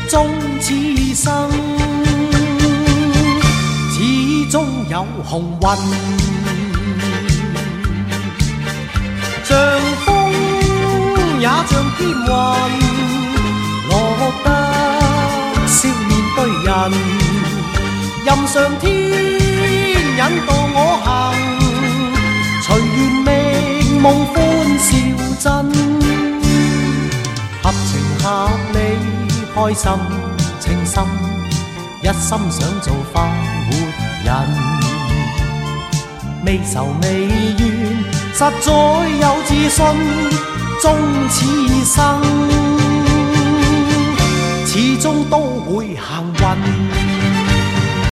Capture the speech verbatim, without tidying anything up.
終此生，始終有紅運。像風也像天雲，落得笑面對人，任上天引導我行，隨緣覓夢歡笑真，合情合理開心稱心，一心想做快活人。未愁未怨，實在有自信，終此生，始終都會行運。